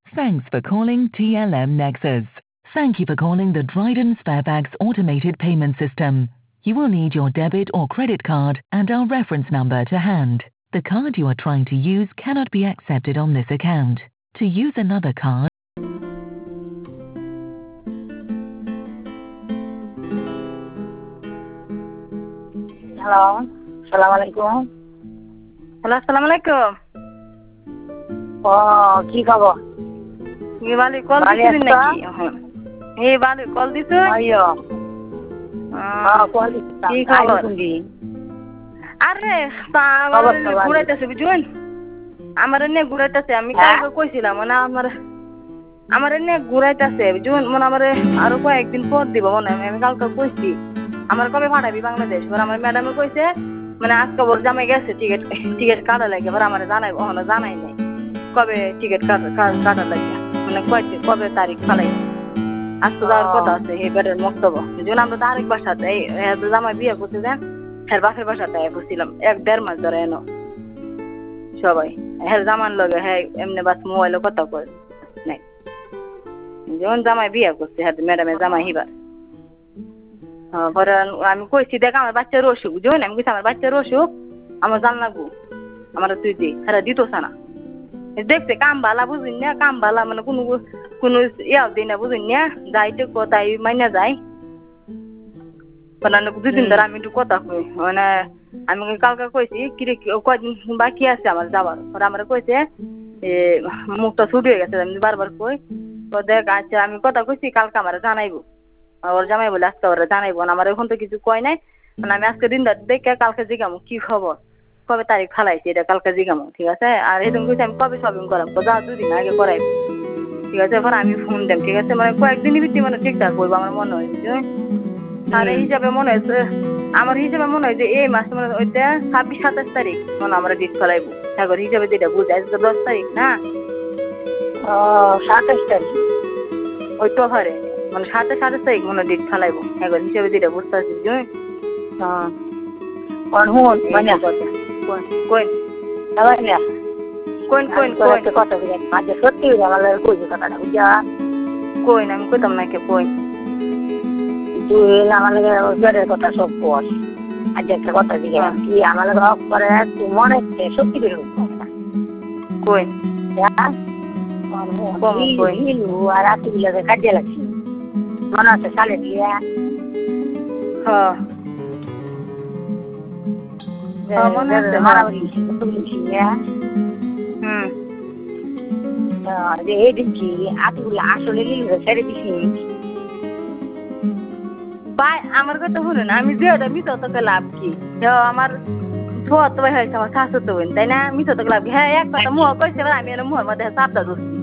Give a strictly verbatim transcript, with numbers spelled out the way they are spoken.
Thanks for calling T L M Nexus. Thank you for calling the Dryden Sparebags automated payment system. You will need your debit or credit card and our reference number to hand. The card you are trying to use cannot be accepted on this account. To use another card, Hello. Assalamualaikum. Hello আসসালামু আলাইকুম। ও কি খবর? এই বালি call ভালো দিছিলেন আছো? নাকি এখন? এই বালি কল দিছো? আইয়ো। হ্যাঁ কল কি খবর? দিছি। আরে তা আমার ঘুরাইতেছে বুঝুন? আমার এনে ঘুরাইতেছে আমি কালকে কইছিলাম মানে আমার আমার এনে ঘুরাইতেছে বুঝুন মানে আমার আরো কয়েকদিন পর দিব মনে হয় আমি কালকে কইছি আমার কবে পাঠাবি বাংলাদেশ এবার আমার ম্যাডামে কইছে মানে আজকে ওর জামাই গেছে টিকিট টিকিট কাটা লাগে এবার আমার জানাই ওখানে জানাই নাই কবে টিকিট কাটা লাগে মানে কয়তে কবে তারিখ ফালাই আজকে যাওয়ার কথা আছে এবারের মক্তব্য যেমন আমরা তো আরেক বাসাতে এই জামাই বিয়ে করতে যান হ্যাঁ বাপের বাসাতে বসছিলাম এক দেড় মাস ধরে এনো সবাই হ্যাঁ জামান লগে হ্যাঁ এমনি বাস মোবাইলে কথা কয় নাই যেমন জামাই বিয়ে করছে হ্যাঁ ম্যাডামের জামাই হিবার পরে আমি কইছি দেখ আমার বাচ্চার অসুখ বুঝুন আমি কইছি আমার বাচ্চার অসুখ আমার জান লাগবো আমার তুই দি হ্যাঁ দিতোস না দেখছে কাম বালা বুঝুন না কাম বালা মানে কোনো কোনো ইয়াও দিই না বুঝুন না যাইতে কোথায় মাইনা যায় মানে দুদিন ধরে আমি একটু কথা কই মানে আমি কালকে কইছি কিরে কয়দিন বাকি আছে আমার যাবার পরে আমার কইছে এ মুখটা ছুট হয়ে গেছে আমি বারবার কই তো দেখ আচ্ছা আমি কথা কইছি কালকে আমার জানাইবো ওর জামাই বলে আজকে ওরা জানাইবো না আমার এখন তো কিছু কয় নাই মানে আমি আজকে দিন দেখে কালকে জিগামো কি খবর কবে তারিখ ফালাইছি এটা কালকে জিগামো ঠিক আছে আর এরকম কইছি আমি কবে শপিং করাম তো যা দুদিন আগে করাই ঠিক আছে এবার আমি ফোন দেব ঠিক আছে মানে কয়েকদিনই ভিত্তি মানে ঠিকঠাক করবো আমার মনে হয় আর এই হিসাবে মনে হয়েছে আমার হিসাবে মনে হয় যে এই মাস মানে ওইটা ছাব্বিশ সাতাশ তারিখ মানে আমরা ডিট ফেলাইবো ঠাকুর হিসাবে যেটা বুঝে আজকে দশ তারিখ না ও সাতাশ তারিখ ওই তো হারে মানে সাতাশ সাতাশ তারিখ মনে ডিট ফেলাইবো এখন হিসাবে যেটা বুঝতে পারছি বুঝলি হ্যাঁ কোন হুন মানে কোন কোন কোন কোন কোন কথা বলে আজ সত্যি আমার কইছি কথাটা বুঝা কই না আমি কইতাম না কে কই তুই আমার ঘরের কথা সব কর আজ একটা কথা দিকে কি আমার হক করে তুই মনে হচ্ছে সত্যি করে কই আর রাত্রিগুলোতে কাজে লাগছি মনে হচ্ছে সালে দিয়ে হ্যাঁ মারামারি হুম যে এই দিন কি আতিগুলো আসলে ছেড়ে দিছি ভাই আমার কথা শুনুন আমি যে ওটা মিথ্যা তোকে লাভ কি আমার ছোট ভাই হয়েছে আমার শাশুড়ি তো তাই না মিথ্যা তোকে লাভ কি হ্যাঁ এক কথা মুহ কইছে আমি মুহের মধ্যে চাপটা ধরছি